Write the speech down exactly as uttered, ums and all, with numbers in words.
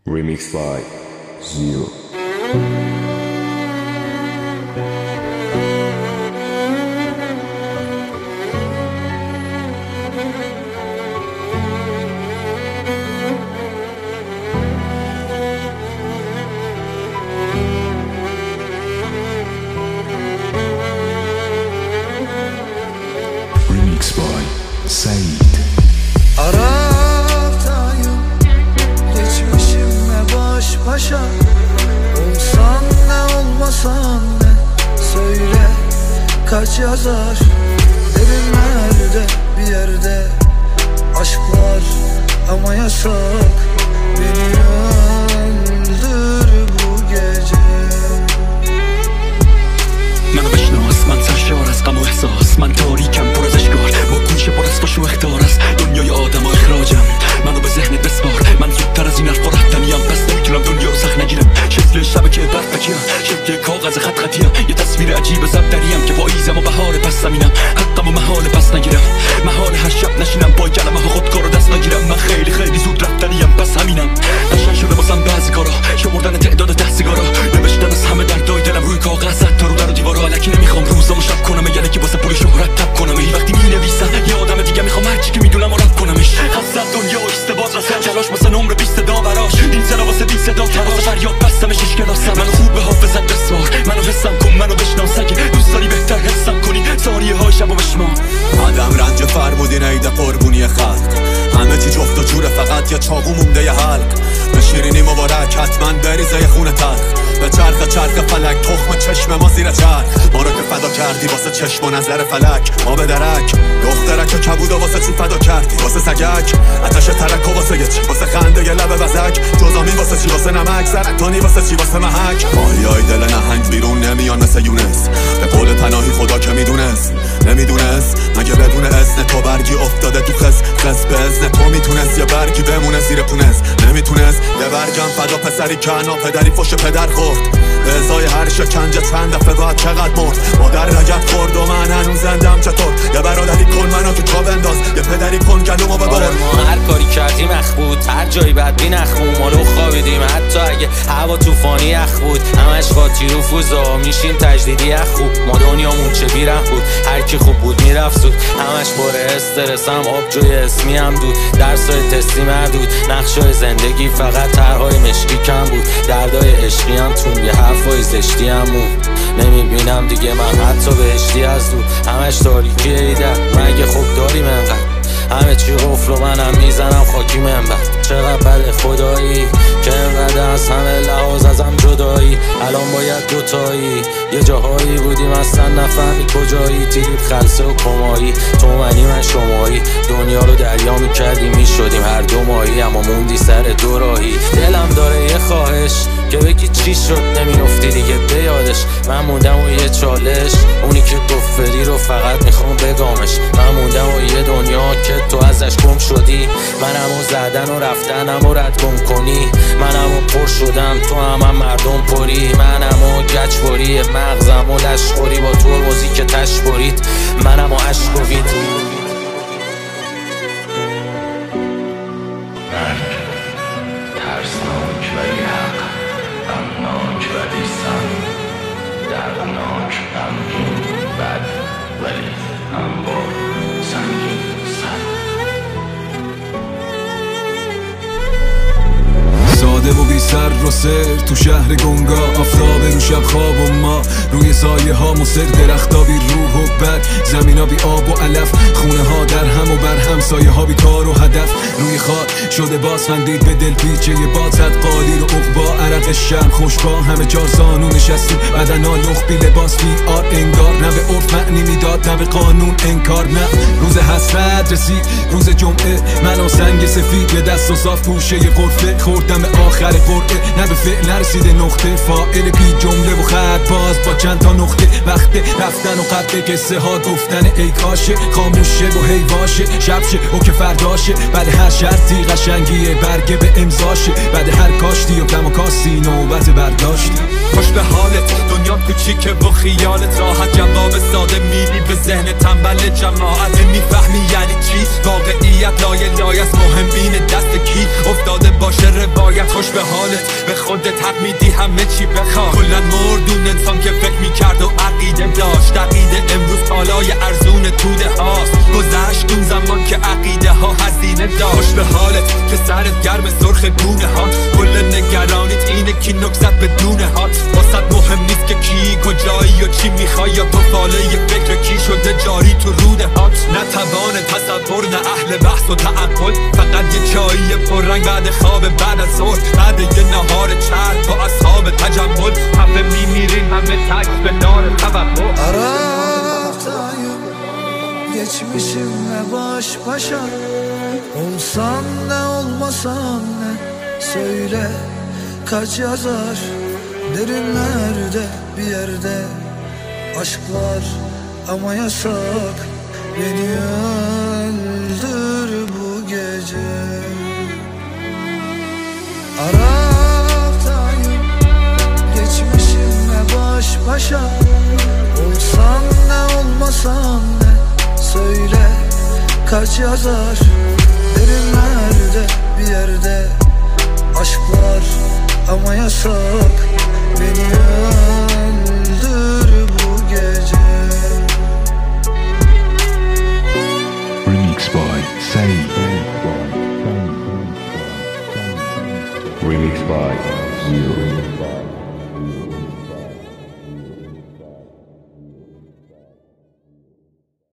Remix by Zero. Remix by Said. Araktayım geçmişimle baş başa. Olsan ne olmasan ne, söyle kaç yazar. Derinlerde bir yerde aşk var ama yasak. Beni öldür bu gece. منو بشناس، من سرشار از غم و احساس، من تاریکم پر از اشکار، با گوش پر از فش و اخطار از دنیای آدم و اخراجم. منو به ذهنت بسپار، من زودتر از این حرفا رفتنیم، پس نمیتونم دنیا رو سخت نگیرم. شکل شبکه برفکیم، شکل کاغذ خط خطیم، یه تصویر عجیب زبدریم که پاییزم و بهار پس زمینم. حقم و محال پس نگیرم، محال هر شب نشینم با کلمه ها خودکارو دست نگیرم. من خیلی خیلی زود رفتنیم، پس همینم. قشنگ شده واسم بعضی کارا، شمردن تعداد ده سیگارا، نوشتن از همه دردای دلم روی کاغذ، تا رو در و دیوارا. الکی نمیخوام روزامو شب کنم، یعنی که واسه پول شهرت تب کنم. هی وقتی مینویسم یه آدم دیگه میخوام هرچی که میدونم و رد کنمش. خسته دنیا و اشتباه رسم، تلاش واسه نمره بیست داوراش. این صدا واسه بی صدا کرد، واسه فریاد بستمش اشکلاسم. منو خوب به حافظت بسوار، منو حسم کن، منو بشناس. اگه دوست داری بهتر حسم کنی ثانیه های شب و بشمان. آدم رنج فرمودی نیده قربونی خلق، همه چی جفت و جوره، فقط یه چاقو مونده یه حلق. به شیرینی مبارک حتما بریزه یه خونه تلخ. به چرخ چرخ فلک تخم چشم ما زیر چرخ. ما رو که فدا کردی واسه چشم و نظر فلک، ما به درک دخترک کبودا واسه چی فدا کردی؟ واسه سگک آتش ترک و واسه یه چی؟ واسه خنده یه لب وزک. جزامی واسه چی؟ واسه نمک. سرطانی واسه چی؟ واسه محک. ماهیای دل نهنگ بیرون نمیان مثل یونس، به قول پناهی خدا که میدونست نمیدونست. مگه بدون اذن تو برگی افتاده تو خس خس؟ به اذن تو میتونست یه برگی بمونه زیر پونست؟ نمیتونست. یه برگم فدا پسری کنا پدری فش پدر خورد. به ازای هر شکنجه چند دفعه باید چقدر مرد. مادر رگت خورد و من هنوز زندم. چطور یه برادری کن منو تو جا بنداز، یه پدری کن گلومو ببر. آره ما هر کاری کردیم اخ بود، هر جایی بدبی نخمون مالو خوابیدیم. حتی اگه هوا طوفانی اخ بود، همش قاطی رو فوزا میشیم تجدیدی اخ خوب. ما دنیامون چه بیرم بود، هر کی خوب بود میرفت زود. همش باره استرسم، آب جوی اسمی هم دود. درسای تستی مردود، نقشای زندگی فقط طرحای مشکی کم بود. دردای عشقی هم تون، یه حرفای زشتی هم بود. نمیبینم دیگه من حتی بهشتی از دور. همش تاریکی ایده، مگه خوب داریم انقدر؟ همه چی قفل و منم میزنم خاکی منبر. چقدر بده خدایی که انقدر از همه لحاظ ازم جدایی. الان باید دوتایی، یه جاهایی بودیم اصلا نفهمی کجایی. تیریب خلصه و کمایی، تو منی من شمایی. دنیا رو دریا میکردیم میشدیم هر دو ماهی، اما موندی سر دو راهی. دلم داره یه خواهش که بگی چی شد نمیافتی دیگه به یادش. من موندم و یه چالش، اونی که گفت فری رو فقط میخوام بگامش. من موندم و یه دنیا که تو ازش گم شدی. منم و زدن و رفتنم و رد گم کنی. منم و پر شدم تو هم, هم مردم پری. منم و گچ بری مغزم و لشخوری، با ترمزی که تش برید. منم و عشق و وید. ترسناک ولی حق، غمناک ولی سم، دردناک غمگین بد ولی هموار سنگین سر. ساده و بی سر و سر تو شهر گنگا، آفتاب رو شب خواب و ما روی سایه ها مصر. درختا بی روح و بر، زمین ها بی آب و علف. خونه ها در هم و بر هم، سایه ها بی کار و هدف. روی خاک شده باز خندید به دل پیچه یه باد. زد قالی رو عقبا، عرق شرم خوشبا. همه جا زانو نشستیم، بدن ها لخ بی لباس بی آر انگار. نه به عرف معنی میداد، نه به قانون انکار. نه روز حسرت رسید، روز جمعه من و سنگ سفید. یه دست و صاف پوشه یه غرفه، خوردم به آخر قرعه. نه به فعل نرسیده نقطه، فاعل بی جمله و خط باز با چند تا نقطه. وقت رفتن و قبل قصه ها گفتن ای کاشه. خاموشه و هی واشه، شب شه و که فرداشه. بعد هر شرطی قشنگیه برگه به امضاشه. بعد هر کاشتی و کم و کاستی نوبت برداشت. خوش به حالت دنیا کوچیکه و خیالت راحت جواب ساده میدی به ذهن تنبل جماعت نمیفهمی یعنی چی واقعیت لایه لایه است مهم بین دست کی افتاده باشه روایت خوش به حالت به خودت حق میدی همه چی بخواه کلن مردون انسان که فکر میکرد و عقیده داشت عقیده امروز پالای ارزون توده هاست گذشت اون زمان که عقیده ها هزینه داشت خوش به حالت که سرت گرم سرخ گونه هات کل نگرانیت اینه کی نکست بدون هات واسط مهم نیست که کی کجایی و چی میخوای یا تو فاله فکر کی شده جاری تو روده هات نتوان تصور نه اهل بحث و تعقل فقط یه چایی پررنگ بعد خواب بعد از ظهر بعد یه نهار چرب با اصحاب تجمل همه میمیرین همه تک به نار توقع Araftayım geçmişimle baş başa Olsan ne olmasan ne söyle kaç yazar Derinlerde bir yerde aşklar ama yasak Beni öldür bu gece Araftayım geçmişimle baş başa Olsan ne olmasan ne söyle kaç yazar Derinlerde bir yerde aşklar ama yasak Beni öldür bu gece Remix by Say. Remix by Zero.